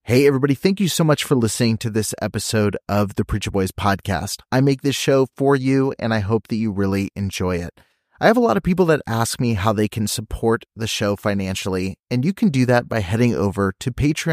Hey, everybody. Thank you so much for listening to this episode of the Preacher Boys podcast. I make this show for you, and I hope that you really enjoy it. I have a lot of people that ask me how they can support the show financially, and you can do that by heading over to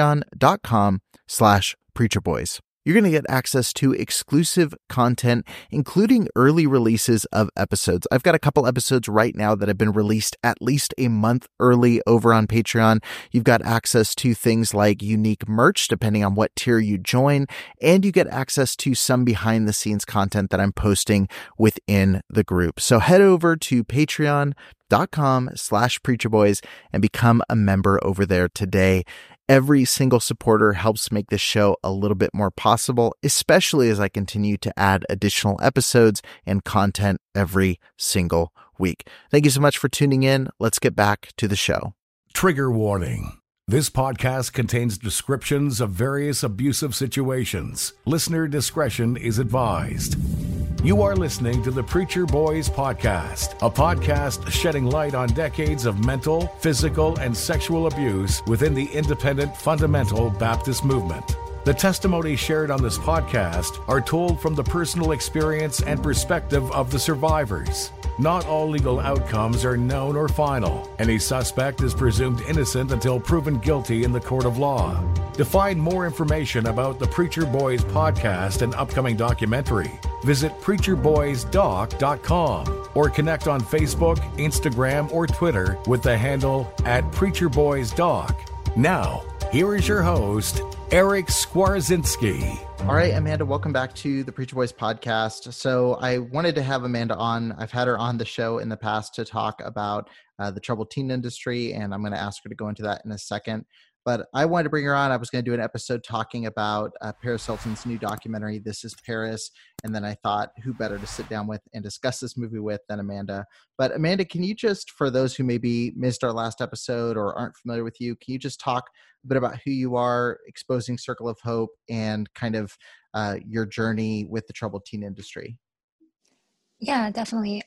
patreon.com/preacherboys. You're going to get access to exclusive content, including early releases of episodes. I've got a couple episodes right now that have been released at least a month early over on Patreon. You've got access to things like unique merch, depending on what tier you join, and you get access to some behind the scenes content that I'm posting within the group. So head over to patreon.com/preacherboys and become a member over there today. Every single supporter helps make this show a little bit more possible, especially as I continue to add additional episodes and content every single week. Thank you so much for tuning in. Let's get back to the show. Trigger warning. This podcast contains descriptions of various abusive situations. Listener discretion is advised. You are listening to the Preacher Boys podcast, a podcast shedding light on decades of mental, physical, and sexual abuse within the independent fundamental Baptist movement. The testimonies shared on this podcast are told from the personal experience and perspective of the survivors. Not all legal outcomes are known or final. Any suspect is presumed innocent until proven guilty in the court of law. To find more information about the Preacher Boys podcast and upcoming documentary, visit preacherboysdoc.com or connect on Facebook, Instagram, or Twitter with the handle @preacherboysdoc. Now, here is your host, Eric Skwarczynski. All right, Amanda, welcome back to the Preacher Boys podcast. So I wanted to have Amanda on. I've had her on the show in the past to talk about the troubled teen industry, and I'm going to ask her to go into that in a second. But I wanted to bring her on. I was going to do an episode talking about Paris Hilton's new documentary, This Is Paris. And then I thought, who better to sit down with and discuss this movie with than Amanda? But Amanda, can you just, for those who maybe missed our last episode or aren't familiar with you, can you just talk a bit about who you are, Exposing Circle of Hope, and kind of your journey with the troubled teen industry? Yeah, definitely.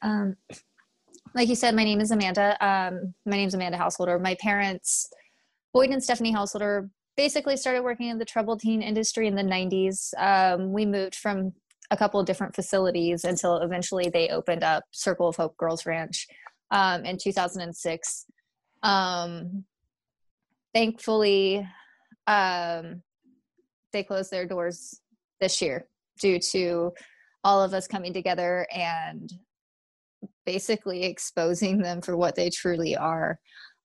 Like you said, my name is Amanda. My name is Amanda Householder. My parents, Boyd and Stephanie Householder, basically started working in the troubled teen industry in the 90s. We moved from a couple of different facilities until eventually they opened up Circle of Hope Girls Ranch in 2006. Thankfully, they closed their doors this year due to all of us coming together and basically exposing them for what they truly are.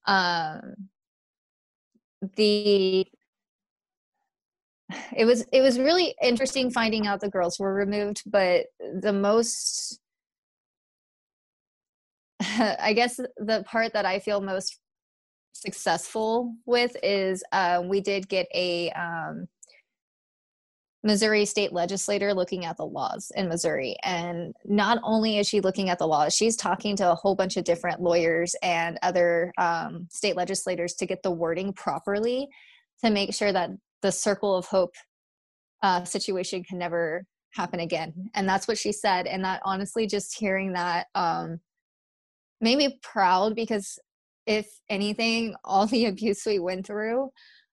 It was really interesting finding out the girls were removed, but the most, I guess the part that I feel most successful with is we did get a Missouri state legislator looking at the laws in Missouri. And not only is she looking at the laws, she's talking to a whole bunch of different lawyers and other state legislators to get the wording properly to make sure that the Circle of Hope situation can never happen again. And that's what she said. And that honestly, just hearing that made me proud, because if anything, all the abuse we went through,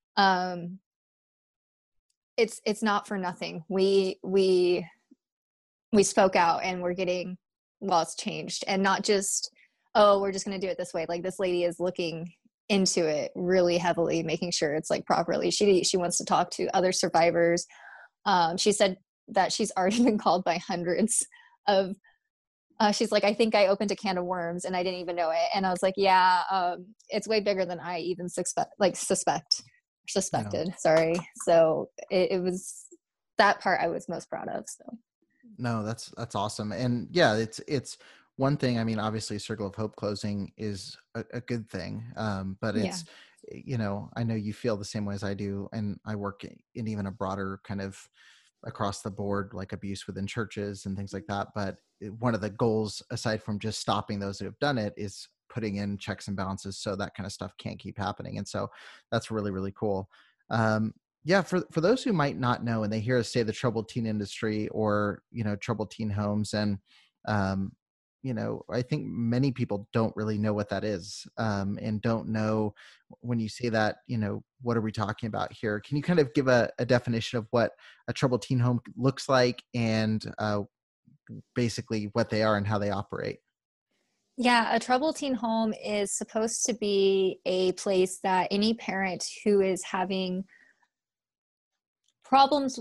it's not for nothing. We spoke out and we're getting laws changed, and not just, oh, we're just going to do it this way. Like, this lady is looking into it really heavily, making sure it's like properly. She wants to talk to other survivors. She said that she's already been called by hundreds of, she's like, I think I opened a can of worms and I didn't even know it. And I was like, yeah, it's way bigger than I even suspected. Yeah. Sorry. So it was that part I was most proud of. So no, that's awesome. And yeah, it's one thing. I mean, obviously Circle of Hope closing is a good thing. But it's, you know, I know you feel the same way as I do. And I work in even a broader kind of across the board, like abuse within churches and things like that. But one of the goals, aside from just stopping those who have done it, is putting in checks and balances so that kind of stuff can't keep happening. And so that's really, really cool. Yeah, for those who might not know, and they hear us say the troubled teen industry or, you know, troubled teen homes, and, I think many people don't really know what that is, and don't know when you say that, what are we talking about here? Can you kind of give a definition of what a troubled teen home looks like, and basically what they are and how they operate? Yeah, a troubled teen home is supposed to be a place that any parent who is having problems,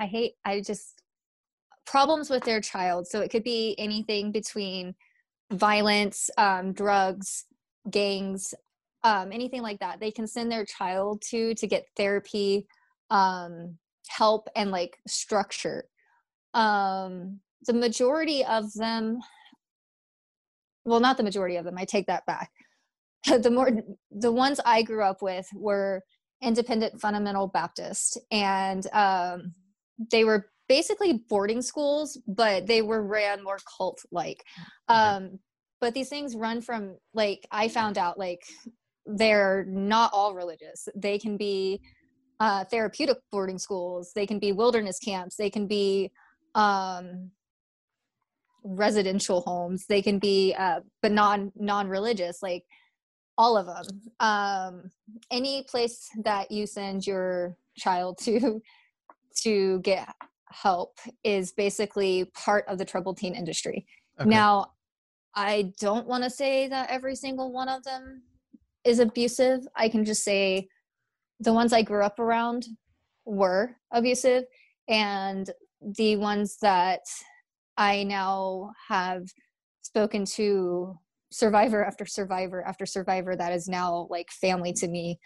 problems with their child. So it could be anything between violence, drugs, gangs, anything like that. They can send their child to get therapy, help, and like structure. The majority of them, well, not the majority of them, I take that back. The ones I grew up with were independent fundamental Baptist, and they were basically boarding schools, but they were ran more cult like. But these things run from, like, I found out, like, they're not all religious. They can be therapeutic boarding schools, they can be wilderness camps, they can be residential homes, they can be but non-religious, like all of them. Any place that you send your child to get help is basically part of the troubled teen industry. Okay. Now, I don't want to say that every single one of them is abusive. I can just say the ones I grew up around were abusive, and the ones that I now have spoken to, survivor after survivor after survivor, that is now like family to me,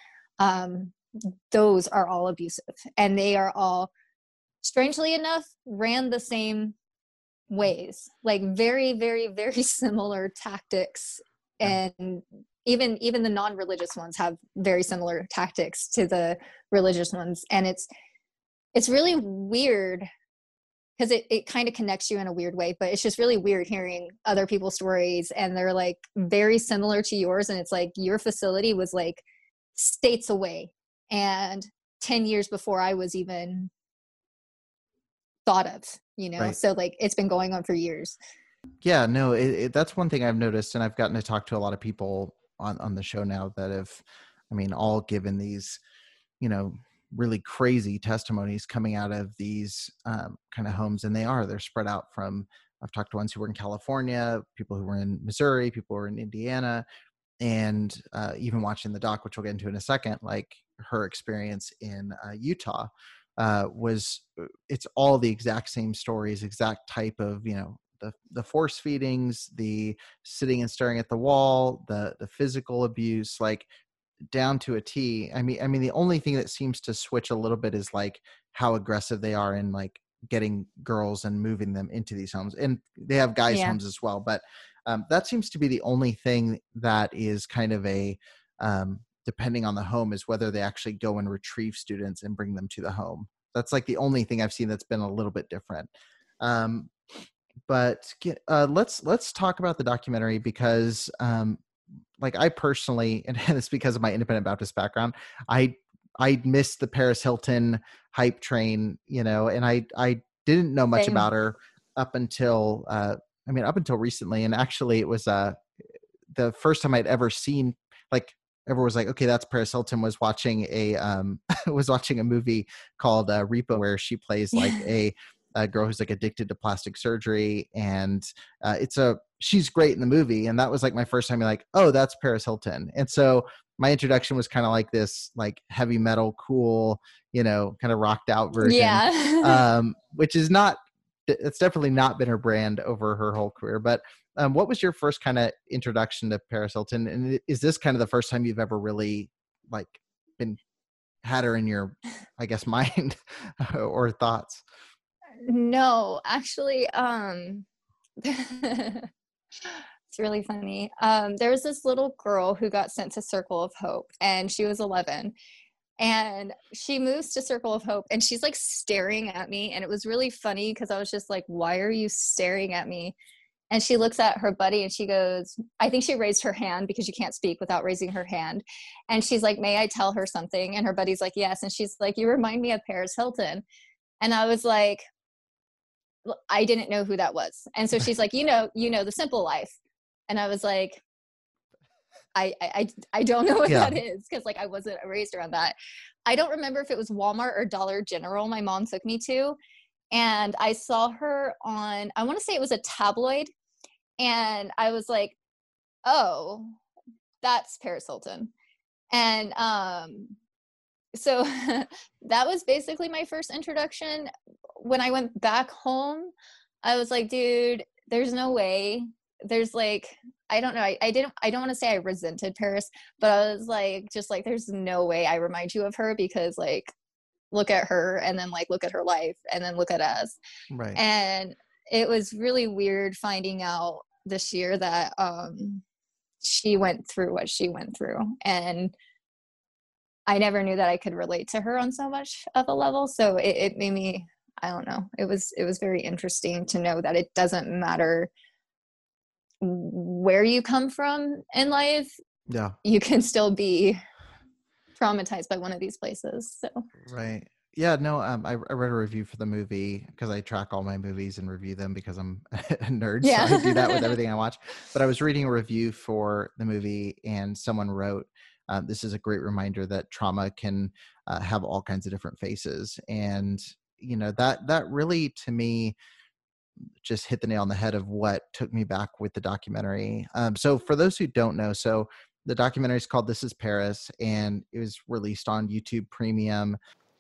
those are all abusive, and they are all, strangely enough, ran the same ways, like very, very, very similar tactics. And even the non-religious ones have very similar tactics to the religious ones. And it's really weird, because it kind of connects you in a weird way, but it's just really weird hearing other people's stories, and they're like very similar to yours. And it's like your facility was like states away and 10 years before I was even thought of, Right. So like it's been going on for years. Yeah, no, that's one thing I've noticed, and I've gotten to talk to a lot of people on the show now that have, all given these, really crazy testimonies coming out of these kind of homes, and they're spread out from. I've talked to ones who were in California, people who were in Missouri, people who were in Indiana, and even watching the doc, which we'll get into in a second, like her experience in Utah. It's all the exact same stories, exact type of, the force feedings, the sitting and staring at the wall, the physical abuse, like down to a T. The only thing that seems to switch a little bit is like how aggressive they are in like getting girls and moving them into these homes. And they have guys' homes as well, but that seems to be the only thing that is kind of a, depending on the home, is whether they actually go and retrieve students and bring them to the home. That's like the only thing I've seen that's been a little bit different. But let's talk about the documentary, because like I personally, and it's because of my independent Baptist background, I missed the Paris Hilton hype train, and I didn't know much about her up until recently. And actually it was the first time I'd ever seen, like, everyone was like, okay, that's Paris Hilton, was watching a movie called Repo, where she plays like a girl who's like addicted to plastic surgery, and she's great in the movie. And that was like my first time being like, oh, that's Paris Hilton. And so my introduction was kind of like this, like heavy metal, cool, kind of rocked out version, which is not, it's definitely not been her brand over her whole career. But what was your first kind of introduction to Paris Hilton? And is this kind of the first time you've ever really like had her in your, I guess, mind or thoughts? No, actually, it's really funny. There was this little girl who got sent to Circle of Hope, and she was 11. And she moves to Circle of Hope, and she's like staring at me. And it was really funny because I was just like, why are you staring at me? And she looks at her buddy and she goes, I think she raised her hand, because you can't speak without raising her hand. And she's like, may I tell her something? And her buddy's like, yes. And she's like, you remind me of Paris Hilton. And I was like, I didn't know who that was. And so she's like, you know, The Simple Life. And I was like, I don't know what that is, because like I wasn't raised around that. I don't remember if it was Walmart or Dollar General my mom took me to. And I saw her on, I want to say it was a tabloid. And I was like, oh, that's Paris Hilton. And so that was basically my first introduction. When I went back home, I was like, dude, there's no way. There's like, I don't know. I don't want to say I resented Paris, but I was like, just like, there's no way I remind you of her, because like, look at her and then like, look at her life and then look at us. Right. And it was really weird finding out this year that she went through what she went through. And I never knew that I could relate to her on so much of a level. So it made me, I don't know. It was very interesting to know that it doesn't matter where you come from in life. Yeah. You can still be traumatized by one of these places. So. Right. Yeah, no, I read a review for the movie because I track all my movies and review them because I'm a nerd. Yeah. So I do that with everything I watch. But I was reading a review for the movie and someone wrote, this is a great reminder that trauma can have all kinds of different faces. And, you know, that really, to me, just hit the nail on the head of what took me back with the documentary. So for those who don't know, so the documentary is called This Is Paris, and it was released on YouTube Premium.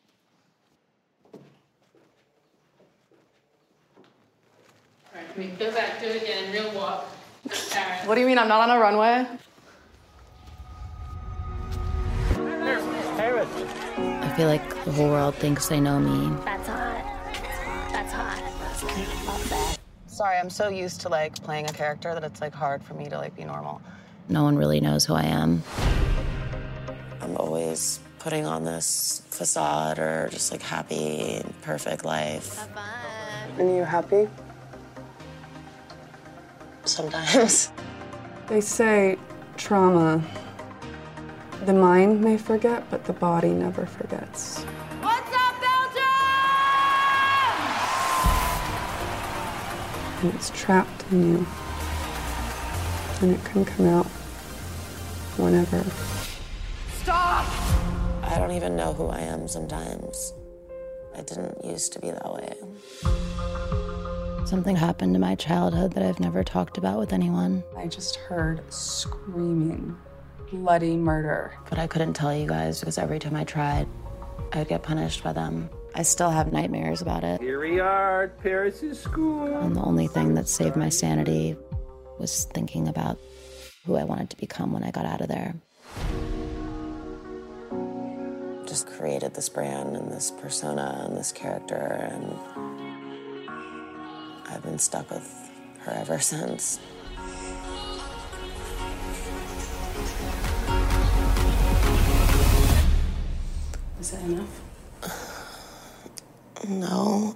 All right, we go back, do it again, real walk. Paris. What do you mean I'm not on a runway? I feel like the whole world thinks they know me. That's hot. That's hot. Love that. Sorry, I'm so used to like playing a character that it's like hard for me to like be normal. No one really knows who I am. I'm always putting on this facade or just like happy, perfect life. And you happy? Sometimes. They say trauma, the mind may forget, but the body never forgets. What's up, Belgium? And it's trapped in you. And it can come out whenever. Stop! I don't even know who I am sometimes. I didn't used to be that way. Something happened in my childhood that I've never talked about with anyone. I just heard screaming, bloody murder. But I couldn't tell you guys because every time I tried, I'd get punished by them. I still have nightmares about it. Here we are at Paris' school. And the only thing that saved my sanity was thinking about who I wanted to become when I got out of there. Just created this brand and this persona and this character, and I've been stuck with her ever since. Is that enough? No.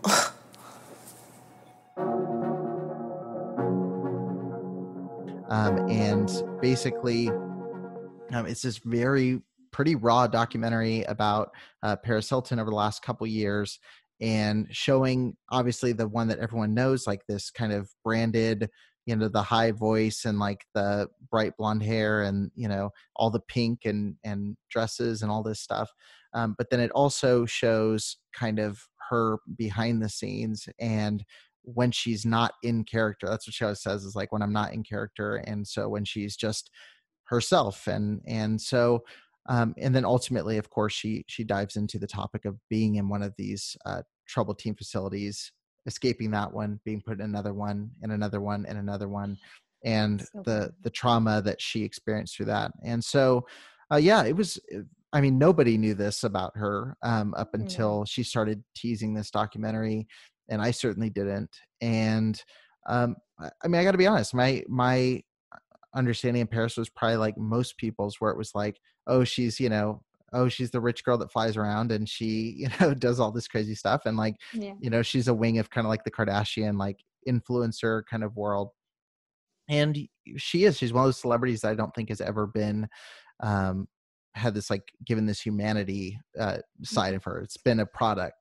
And basically, it's this pretty raw documentary about Paris Hilton over the last couple years, and showing obviously the one that everyone knows, like this kind of branded, you know, the high voice and like the bright blonde hair and, you know, all the pink and dresses and all this stuff. But then it also shows kind of her behind the scenes and when she's not in character. That's what she always says, is like, when I'm not in character. And so when she's just herself. And so, and then ultimately, of course, she dives into the topic of being in one of these troubled teen facilities, escaping that one, being put in another one and another one and another one, and the trauma that she experienced through that. And so, yeah, it was, I mean, nobody knew this about her up until she started teasing this documentary, and I certainly didn't. And I mean, I got to be honest, my understanding of Paris was probably like most people's, where it was like, oh, she's, you know, oh, she's the rich girl that flies around and she, you know, does all this crazy stuff. And like, you know, she's a wing of kind of like the Kardashian, like influencer kind of world. And she's one of those celebrities that I don't think has ever been, had this, like, given this humanity side of her. It's been a product.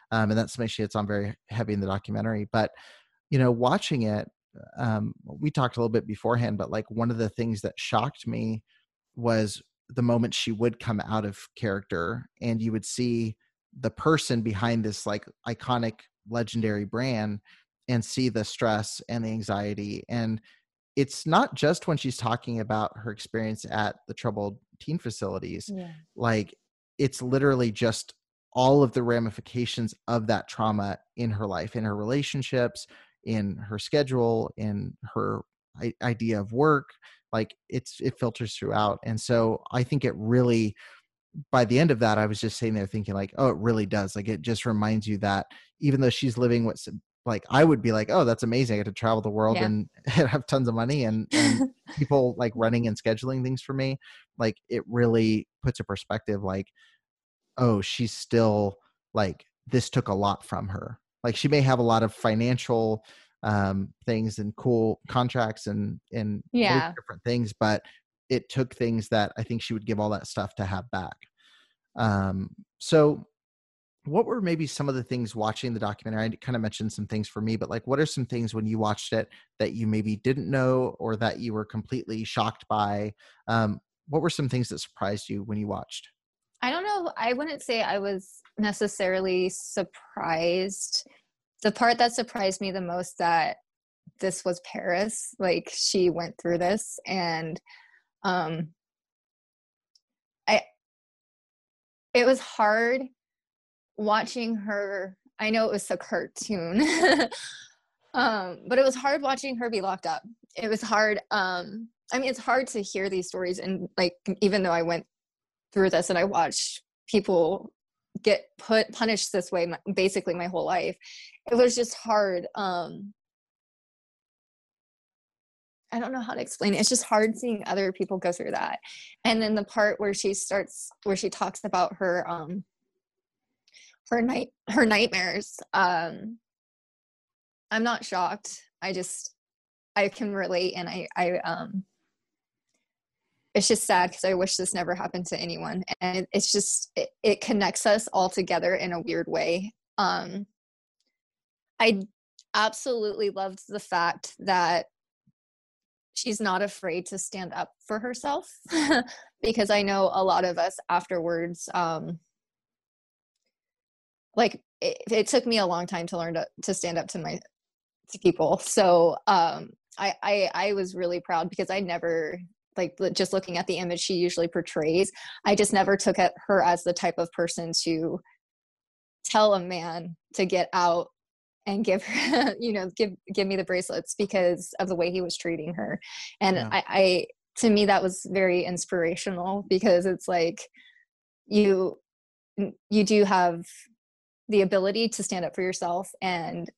And that's something she hits on very heavy in the documentary. But, watching it, we talked a little bit beforehand, but like one of the things that shocked me was the moment she would come out of character and you would see the person behind this like iconic legendary brand and see the stress and the anxiety. And it's not just when she's talking about her experience at the troubled teen facilities. Yeah. Like it's literally just all of the ramifications of that trauma in her life, in her relationships, in her schedule, in her idea of work. Like it filters throughout. And so I think it really, by the end of that, I was just sitting there thinking like, oh, it really does. Like it just reminds you that even though she's living what's like, I would be like, oh, that's amazing. I get to travel the world and have tons of money and people like running and scheduling things for me. Like it really puts a perspective like, oh, she's still like, this took a lot from her. Like she may have a lot of financial things and cool contracts and different things, but it took things that I think she would give all that stuff to have back. So what were maybe some of the things watching the documentary? I kind of mentioned some things for me, but like, what are some things when you watched it that you maybe didn't know or that you were completely shocked by? What were some things that surprised you when you watched? I don't know. I wouldn't say I was necessarily surprised. The part that surprised me the most that this was Paris, like she went through this, and it was hard watching her. I know it was a cartoon, but it was hard watching her be locked up. It was hard. I mean, it's hard to hear these stories, and like, even though I went through this and I watched people get punished this way basically my whole life, it was just hard. I don't know how to explain it. It's just hard seeing other people go through that. And then the part where she talks about her nightmares. I'm not shocked. I can relate, and I it's just sad because I wish this never happened to anyone. And it's just, it connects us all together in a weird way. I absolutely loved the fact that she's not afraid to stand up for herself because I know a lot of us afterwards, like it took me a long time to learn to stand up to people. So I was really proud because I never, like, just looking at the image she usually portrays, I just never took her as the type of person to tell a man to get out and give her, give me the bracelets because of the way he was treating her. And I to me, that was very inspirational because it's like, you do have the ability to stand up for yourself. And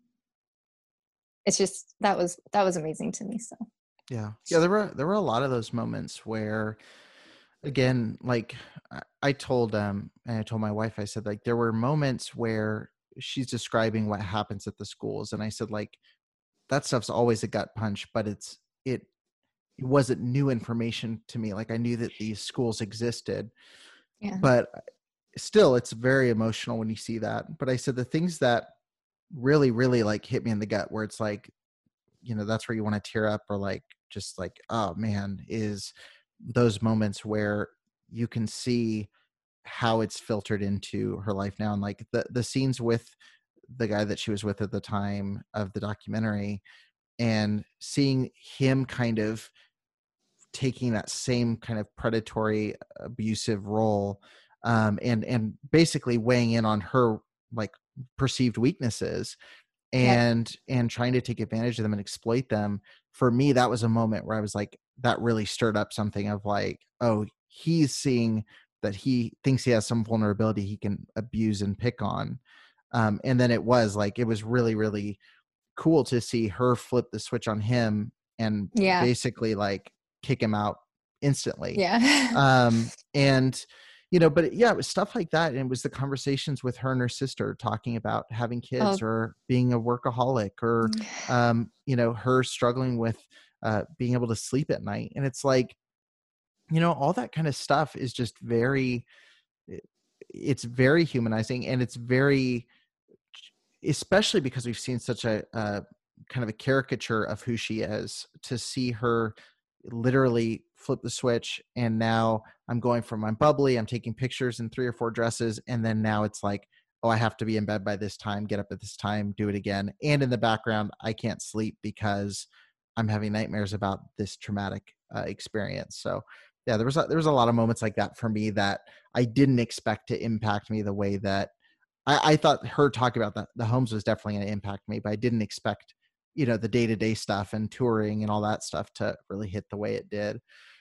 it's just, that was amazing to me. So. Yeah. There were a lot of those moments where, again, like I told and I told my wife, I said, like, there were moments where she's describing what happens at the schools, and I said, like, that stuff's always a gut punch, but it wasn't new information to me. Like I knew that these schools existed, but still, it's very emotional when you see that. But I said the things that really, really like hit me in the gut, where it's like, that's where you want to tear up, or like, just like, oh man, is those moments where you can see how it's filtered into her life now. And like the scenes with the guy that she was with at the time of the documentary, and seeing him kind of taking that same kind of predatory, abusive role, and basically weighing in on her like perceived weaknesses and trying to take advantage of them and exploit them. For me, that was a moment where I was like, that really stirred up something of like, oh, he's seeing that he thinks he has some vulnerability he can abuse and pick on. And then it was really, really cool to see her flip the switch on him and basically like kick him out instantly. And but it was stuff like that. And it was the conversations with her and her sister talking about having kids or being a workaholic, or, her struggling with being able to sleep at night. And it's like, all that kind of stuff is just it's very humanizing, and it's very especially because we've seen such a kind of a caricature of who she is, to see her literally flip the switch. And now I'm going from I'm bubbly, I'm taking pictures in 3 or 4 dresses. And then now it's like, oh, I have to be in bed by this time, get up at this time, do it again. And in the background, I can't sleep because I'm having nightmares about this traumatic experience. So yeah, there was a lot of moments like that for me that I didn't expect to impact me the way that I thought her talking about the homes was definitely going to impact me, but I didn't expect, the day-to-day stuff and touring and all that stuff to really hit the way it did.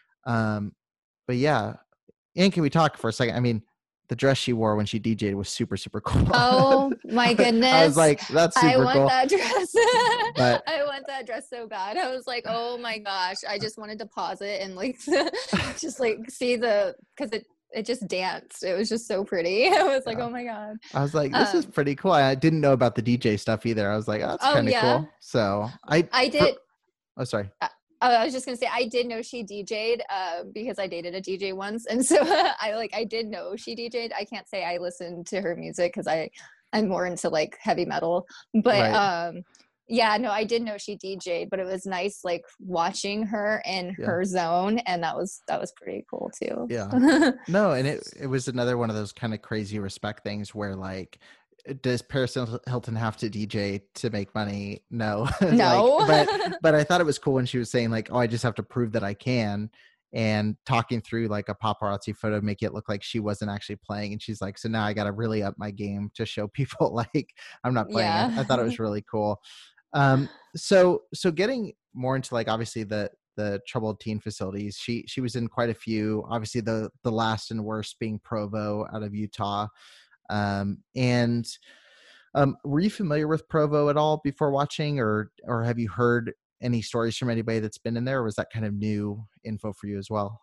But yeah, and can we talk for a second? I mean, the dress she wore when she DJ'd was super, super cool. Oh my goodness. I was like, that's super cool. I want that dress. But, I want that dress so bad. I was like, oh my gosh. I just wanted to pause it and like, just like see cause it just danced. It was just so pretty. I was like, oh my God. I was like, this is pretty cool. I didn't know about the DJ stuff either. I was like, oh, that's kind of cool. So I did. Sorry. I was just gonna say I did know she DJ'd because I dated a DJ once, and so I did know she DJ'd. I can't say I listened to her music because I'm more into like heavy metal, but right. Yeah, no, I did know she DJ'd, but it was nice like watching her in her zone, and that was pretty cool too. Yeah, no, and it was another one of those kind of crazy respect things where like, does Paris Hilton have to DJ to make money? No. No. but I thought it was cool when she was saying like, oh, I just have to prove that I can, and talking through like a paparazzi photo, make it look like she wasn't actually playing. And she's like, so now I got to really up my game to show people like I'm not playing it. I thought it was really cool. So getting more into like, obviously the troubled teen facilities, she was in quite a few, obviously the last and worst being Provo out of Utah. And were you familiar with Provo at all before watching, or have you heard any stories from anybody that's been in there, or was that kind of new info for you as well?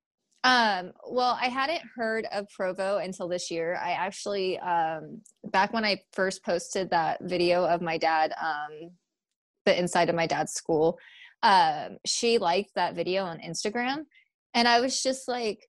Well, I hadn't heard of Provo until this year. I actually, back when I first posted that video of my dad, the inside of my dad's school, she liked that video on Instagram, and I was just like,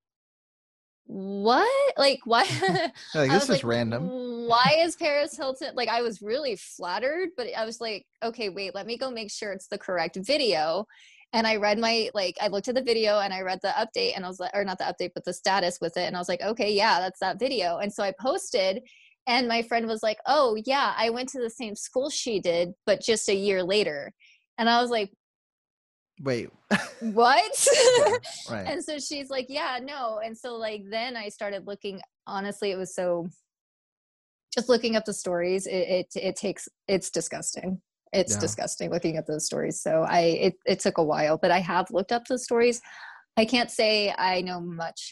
what? Like, why? Like, this is random. Why is Paris Hilton? Like, I was really flattered, but I was like, okay, wait, let me go make sure it's the correct video. And I read I looked at the video and I read the update, and I was like, or not the update, but the status with it. And I was like, okay, yeah, that's that video. And so I posted, and my friend was like, oh yeah, I went to the same school she did, but just a year later. And I was like, wait, what? Right. And so she's like, yeah, no. And so like, then I started looking, honestly, it was so, just looking up the stories, it's disgusting. It's disgusting looking at those stories. So it took a while, but I have looked up the stories. I can't say I know much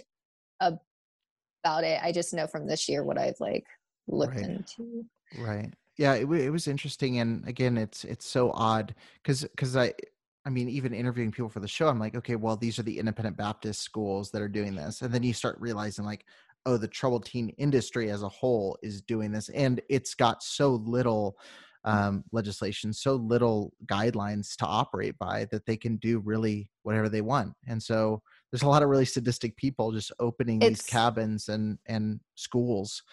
about it. I just know from this year what I've like looked into. Right. Yeah. It was interesting. And again, it's so odd because I mean, even interviewing people for the show, I'm like, okay, well, these are the independent Baptist schools that are doing this. And then you start realizing like, oh, the troubled teen industry as a whole is doing this. And it's got so little legislation, so little guidelines to operate by, that they can do really whatever they want. And so there's a lot of really sadistic people just opening these cabins and schools.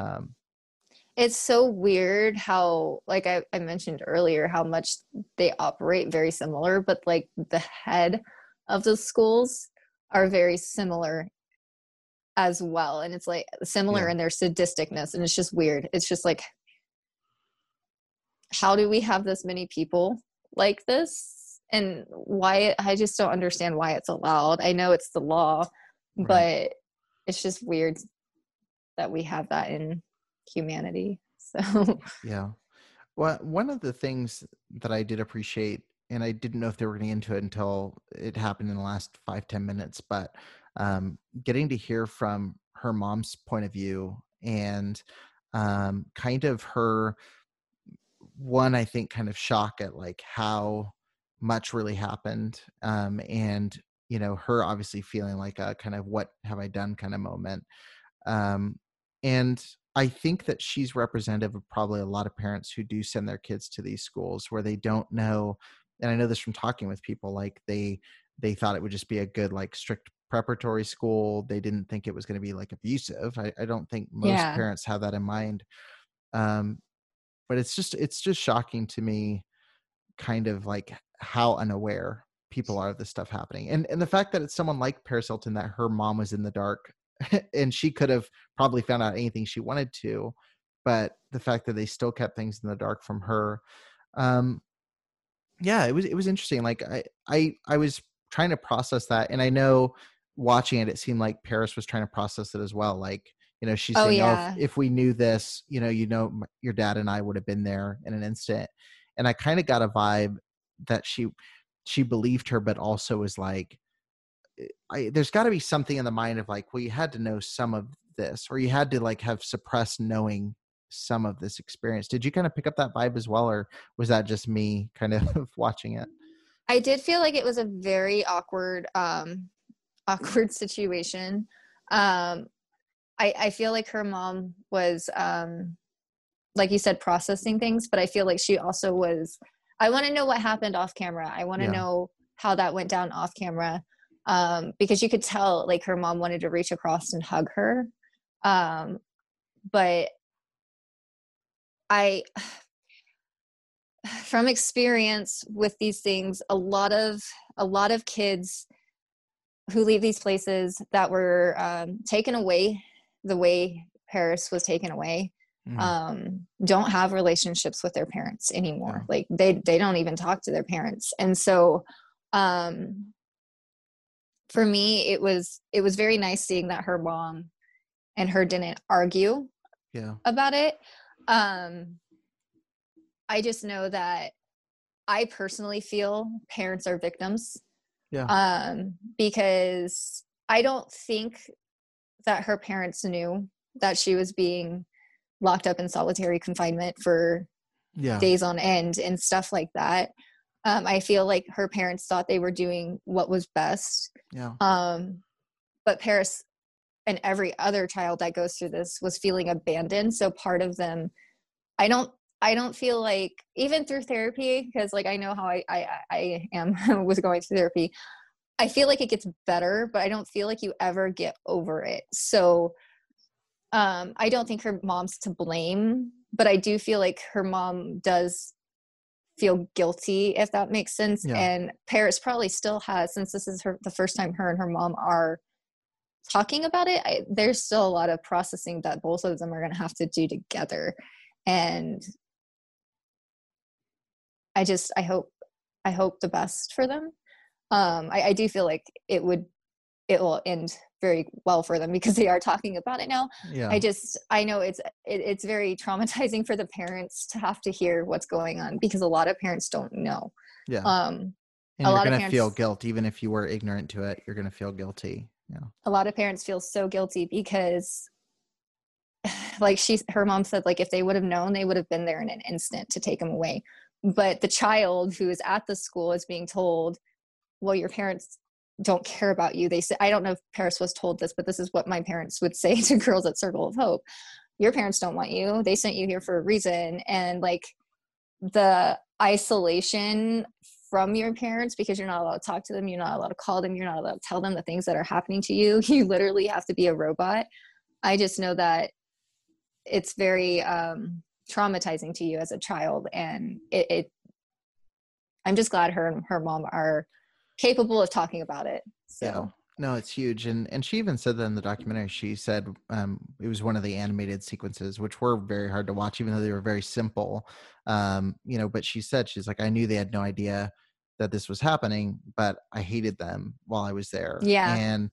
It's so weird how, like I mentioned earlier, how much they operate very similar, but like the head of the schools are very similar as well. And it's like similar in their sadisticness. And it's just weird. It's just like, how do we have this many people like this? And why? I just don't understand why it's allowed. I know it's the law, but it's just weird that we have that in humanity. So yeah. Well, one of the things that I did appreciate, and I didn't know if they were getting into it until it happened in the last 5-10 minutes, but getting to hear from her mom's point of view and kind of her one, I think, kind of shock at like how much really happened. And, you know, her obviously feeling like a kind of what have I done kind of moment. And I think that she's representative of probably a lot of parents who do send their kids to these schools where they don't know. And I know this from talking with people, like they thought it would just be a good, like strict preparatory school. They didn't think it was going to be like abusive. I don't think most parents have that in mind. but it's just shocking to me, kind of like how unaware people are of this stuff happening. And the fact that it's someone like Paris Hilton, that her mom was in the dark and she could have probably found out anything she wanted to, but the fact that they still kept things in the dark from her. Yeah, it was interesting. Like I was trying to process that, and I know watching it seemed like Paris was trying to process it as well. Like, she's saying, yeah. if we knew this, your dad and I would have been there in an instant. And I kind of got a vibe that she believed her, but also was like, there's got to be something in the mind of like, well, you had to know some of this, or you had to like have suppressed knowing some of this experience. Did you kind of pick up that vibe as well, or was that just me kind of watching it? I did feel like it was a very awkward situation. I feel like her mom was, like you said, processing things, but I feel like she also was, I want to know what happened off camera. I want to know how that went down off camera. Because you could tell like her mom wanted to reach across and hug her. But from experience with these things, a lot of kids who leave these places that were taken away the way Paris was taken away, don't have relationships with their parents anymore. Like they don't even talk to their parents. And so for me, it was very nice seeing that her mom and her didn't argue about it. I just know that I personally feel parents are victims. Because I don't think that her parents knew that she was being locked up in solitary confinement for days on end and stuff like that. I feel like her parents thought they were doing what was best. But Paris and every other child that goes through this was feeling abandoned. So part of them, I don't feel like, even through therapy, because like I know how I am was going through therapy, I feel like it gets better, but I don't feel like you ever get over it. So I don't think her mom's to blame, but I do feel like her mom does feel guilty, if that makes sense. And Paris probably still has, since this is the first time her and her mom are talking about it, there's still a lot of processing that both of them are going to have to do together. And I hope the best for them. I do feel like it will end very well for them because they are talking about it now. I know it's very traumatizing for the parents to have to hear what's going on, because a lot of parents don't know. And you're going to feel guilt. Even if you were ignorant to it, you're going to feel guilty. A lot of parents feel so guilty because like her mom said, like if they would have known, they would have been there in an instant to take him away. But the child who is at the school is being told, well, your parents don't care about you. They say, I don't know if Paris was told this, but this is what my parents would say to girls at Circle of Hope. Your parents don't want you. They sent you here for a reason. And like the isolation from your parents, because you're not allowed to talk to them, you're not allowed to call them, you're not allowed to tell them the things that are happening to you. You literally have to be a robot. I just know that it's very traumatizing to you as a child. And I'm just glad her and her mom are capable of talking about it. So no, it's huge. And she even said that in the documentary. She said it was one of the animated sequences, which were very hard to watch, even though they were very simple. But she said, she's like, I knew they had no idea that this was happening, but I hated them while I was there. And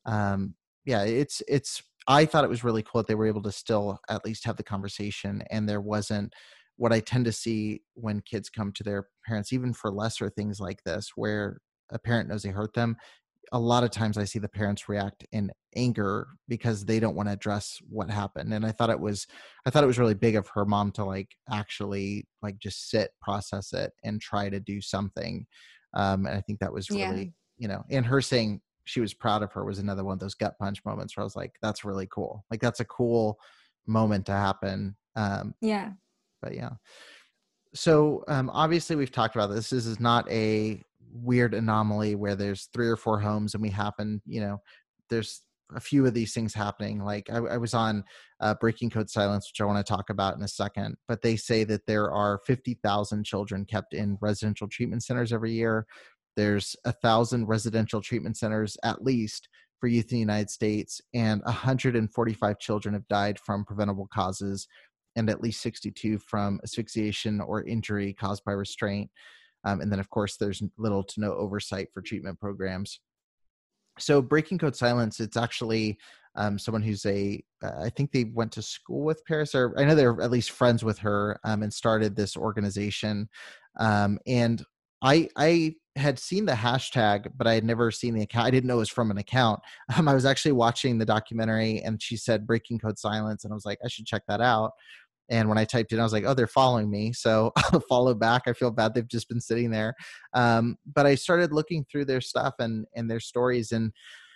it's I thought it was really cool that they were able to still at least have the conversation, and there wasn't what I tend to see when kids come to their parents, even for lesser things like this, where a parent knows they hurt them. A lot of times I see the parents react in anger because they don't want to address what happened. And I thought it was really big of her mom to like actually like just sit, process it, and try to do something. And I think that was really, and her saying she was proud of her was another one of those gut punch moments where I was like, that's really cool. Like that's a cool moment to happen. But yeah. So obviously we've talked about this. This is not a weird anomaly where there's 3 or 4 homes and we happen, there's a few of these things happening. Like I was on Breaking Code Silence, which I want to talk about in a second, but they say that there are 50,000 children kept in residential treatment centers every year. There's 1,000 residential treatment centers at least for youth in the United States, and 145 children have died from preventable causes, and at least 62 from asphyxiation or injury caused by restraint. And then, of course, there's little to no oversight for treatment programs. So Breaking Code Silence, it's actually someone who's I think they went to school with Paris, or I know they're at least friends with her, and started this organization. And I had seen the hashtag, but I had never seen the account. I didn't know it was from an account. I was actually watching the documentary, and she said Breaking Code Silence, and I was like, I should check that out. And when I typed in, I was like, oh, they're following me. So I'll follow back. I feel bad. They've just been sitting there. But I started looking through their stuff and their stories. And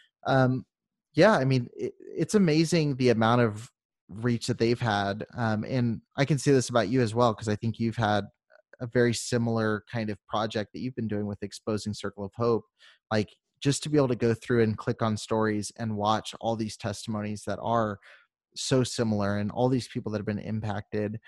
yeah, I mean, it's amazing the amount of reach that they've had. And I can say this about you as well, because I think you've had a very similar kind of project that you've been doing with Exposing Circle of Hope. Like, just to be able to go through and click on stories and watch all these testimonies that are so similar and all these people that have been impacted.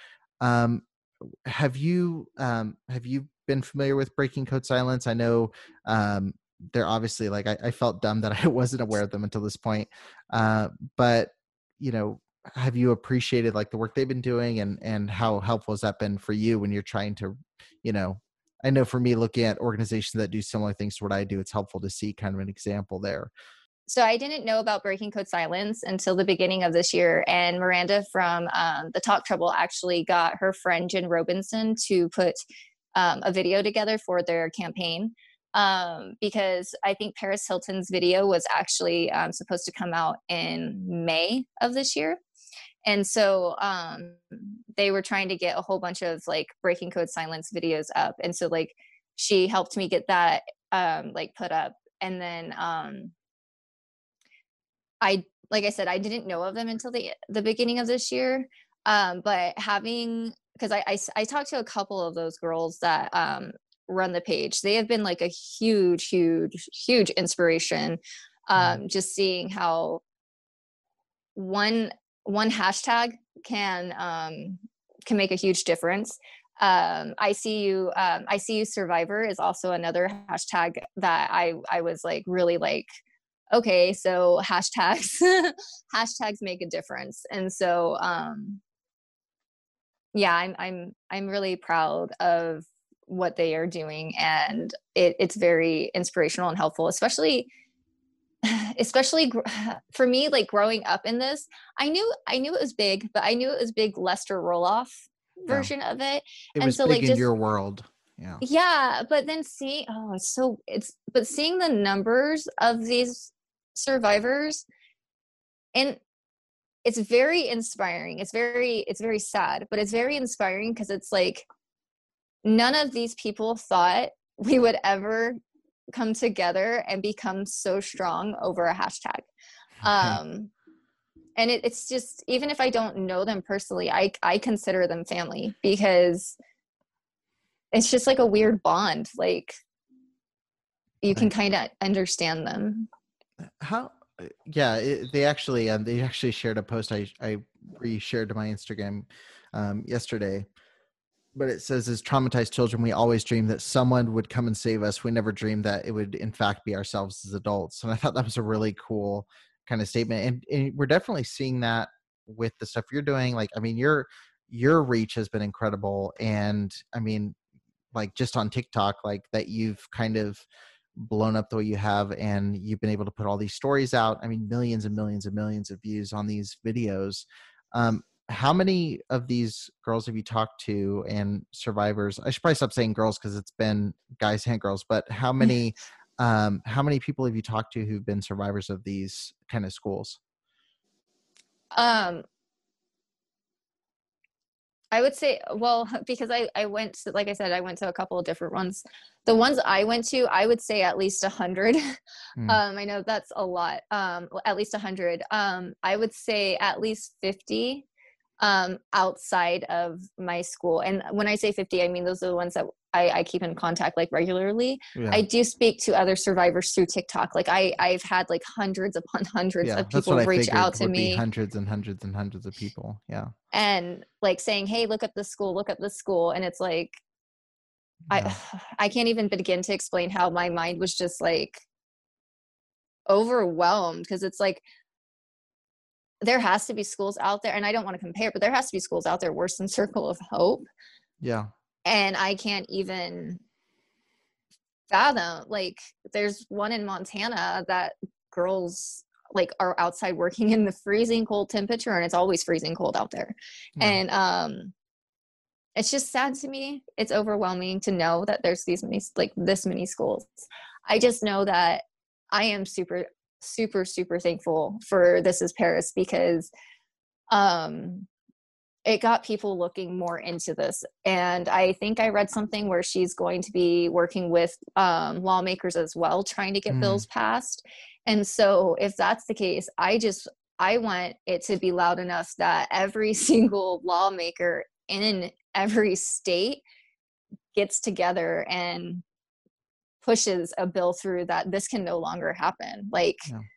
Have you been familiar with Breaking Code Silence? I know they're obviously, like, I felt dumb that I wasn't aware of them until this point. But, you know, have you appreciated like the work they've been doing, and how helpful has that been for you when you're trying to, you know, I know for me, looking at organizations that do similar things to what I do, it's helpful to see kind of an example there. So I didn't know about Breaking Code Silence until the beginning of this year. And Miranda from the Talk Trouble actually got her friend Jen Robinson to put a video together for their campaign, because I think Paris Hilton's video was actually supposed to come out in May of this year. And so they were trying to get a whole bunch of like Breaking Code Silence videos up. And so like she helped me get that like put up. And then like I said, I didn't know of them until the beginning of this year. But because I talked to a couple of those girls that run the page. They have been like a huge, huge, huge inspiration. Just seeing how one hashtag can make a huge difference. I see you survivor is also another hashtag that I was like really like, okay, so hashtags make a difference. And so yeah, I'm really proud of what they are doing, and it's very inspirational and helpful, especially for me, like growing up in this. I knew it was big, but I knew it was big Lester Roloff version of it. It was so big like in your world. Yeah, but then seeing the numbers of these survivors, and it's very inspiring. It's very sad, but it's very inspiring, because it's like none of these people thought we would ever come together and become so strong over a hashtag. And it's just, even if I don't know them personally, I consider them family, because it's just like a weird bond. Like you can kind of understand them. They actually shared a post I re-shared to my Instagram yesterday, but it says, as traumatized children, we always dreamed that someone would come and save us. We never dreamed that it would in fact be ourselves as adults. And I thought that was a really cool kind of statement. And we're definitely seeing that with the stuff you're doing. Like, I mean, your reach has been incredible. And I mean, like just on TikTok, like that you've kind of blown up the way you have, and you've been able to put all these stories out. I mean, millions and millions and millions of views on these videos. How many of these girls have you talked to, and survivors? I should probably stop saying girls, because it's been guys and girls, but how many people have you talked to who've been survivors of these kind of schools? I would say, well, because I went to, like I said, I went to a couple of different ones. The ones I went to, I would say at least 100. I know that's a lot. At least 100. I would say at least 50 outside of my school. And when I say 50, I mean those are the ones that I keep in contact like regularly. Yeah. I do speak to other survivors through TikTok. Like I've had like hundreds upon hundreds of people reach out to me. Hundreds and hundreds and hundreds of people. Yeah. And like saying, hey, look up this school. And it's like, I can't even begin to explain how my mind was just like overwhelmed, because it's like, there has to be schools out there, and I don't want to compare, but there has to be schools out there worse than Circle of Hope. Yeah. And I can't even fathom, like, there's one in Montana that girls like are outside working in the freezing cold temperature, and it's always freezing cold out there. Yeah. And it's just sad to me. It's overwhelming to know that there's this many schools. I just know that I am super, super, super thankful for This Is Paris, because it got people looking more into this. And I think I read something where she's going to be working with lawmakers as well, trying to get bills passed. And so if that's the case, I want it to be loud enough that every single lawmaker in every state gets together and pushes a bill through that this can no longer happen. Like,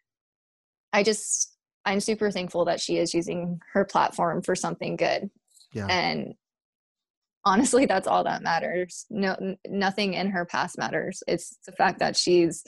I'm super thankful that she is using her platform for something good. Yeah. And honestly, that's all that matters. No, nothing in her past matters. It's the fact that she's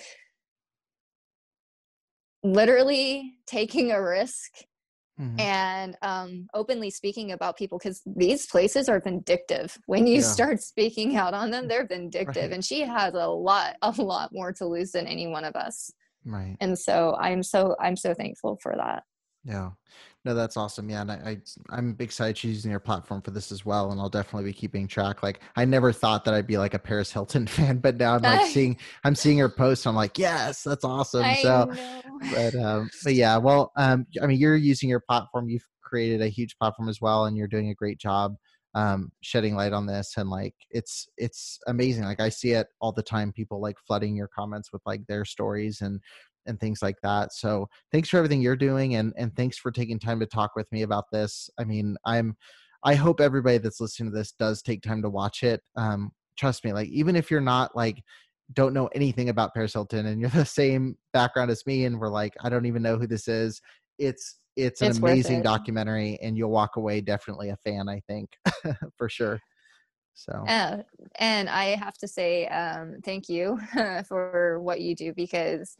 literally taking a risk and openly speaking about people, because these places are vindictive. When you start speaking out on them, they're vindictive. Right. And she has a lot more to lose than any one of us. Right. And so I'm so thankful for that. Yeah. No, that's awesome. Yeah. And I'm excited she's using her platform for this as well. And I'll definitely be keeping track. Like, I never thought that I'd be like a Paris Hilton fan, but now I'm like seeing her post. I'm like, yes, that's awesome. But yeah, well, I mean, you're using your platform. You've created a huge platform as well, and you're doing a great job shedding light on this. And like, it's amazing. Like, I see it all the time. People like flooding your comments with like their stories and things like that. So thanks for everything you're doing. And thanks for taking time to talk with me about this. I mean, I hope everybody that's listening to this does take time to watch it. Trust me, like, even if you're not like, don't know anything about Paris Hilton and you're the same background as me, and we're like, I don't even know who this is. It's an amazing documentary, and you'll walk away definitely a fan, I think, for sure. So, and I have to say, thank you for what you do, because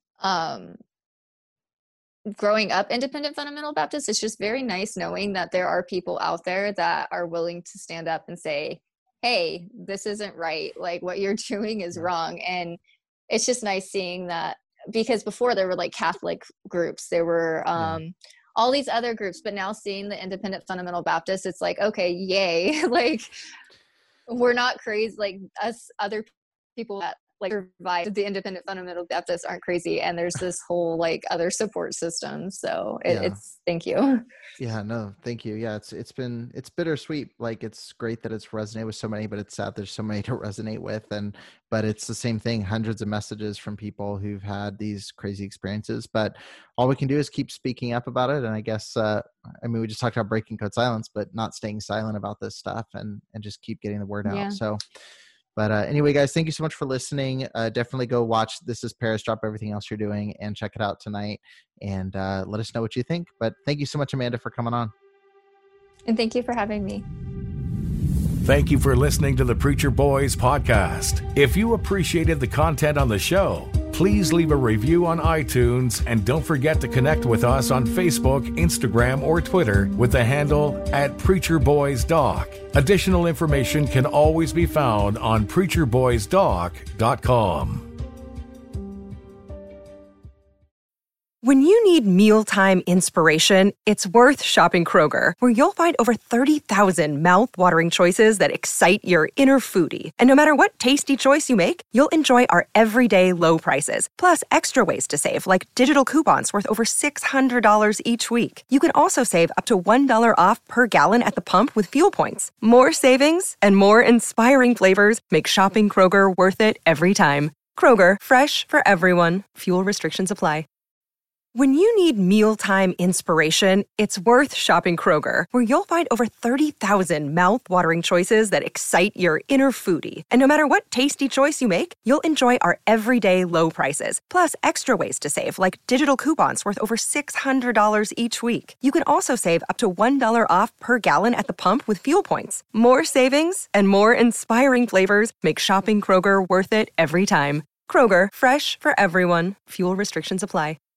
growing up independent fundamental Baptist, it's just very nice knowing that there are people out there that are willing to stand up and say, hey, this isn't right. Like, what you're doing is wrong. And it's just nice seeing that, because before there were like Catholic groups, there were all these other groups, but now seeing the independent fundamental Baptist, it's like, okay, yay. Like, we're not crazy. Like, us other people that like survive the independent fundamental Baptists aren't crazy, and there's this whole like other support system. So it's thank you. Yeah, no, thank you. Yeah, it's bittersweet. Like, it's great that it's resonated with so many, but it's sad there's so many to resonate with. But it's the same thing, hundreds of messages from people who've had these crazy experiences. But all we can do is keep speaking up about it. And I guess I mean, we just talked about breaking code silence, but not staying silent about this stuff, and just keep getting the word out. So but anyway, guys, thank you so much for listening. Definitely go watch This Is Paris, drop everything else you're doing, and check it out tonight. And let us know what you think. But thank you so much, Amanda, for coming on. And thank you for having me. Thank you for listening to the Preacher Boys podcast. If you appreciated the content on the show, please leave a review on iTunes, and don't forget to connect with us on Facebook, Instagram, or Twitter with the handle @PreacherBoysDoc. Additional information can always be found on PreacherBoysDoc.com. When you need mealtime inspiration, it's worth shopping Kroger, where you'll find over 30,000 mouth-watering choices that excite your inner foodie. And no matter what tasty choice you make, you'll enjoy our everyday low prices, plus extra ways to save, like digital coupons worth over $600 each week. You can also save up to $1 off per gallon at the pump with fuel points. More savings and more inspiring flavors make shopping Kroger worth it every time. Kroger, fresh for everyone. Fuel restrictions apply. When you need mealtime inspiration, it's worth shopping Kroger, where you'll find over 30,000 mouth-watering choices that excite your inner foodie. And no matter what tasty choice you make, you'll enjoy our everyday low prices, plus extra ways to save, like digital coupons worth over $600 each week. You can also save up to $1 off per gallon at the pump with fuel points. More savings and more inspiring flavors make shopping Kroger worth it every time. Kroger, fresh for everyone. Fuel restrictions apply.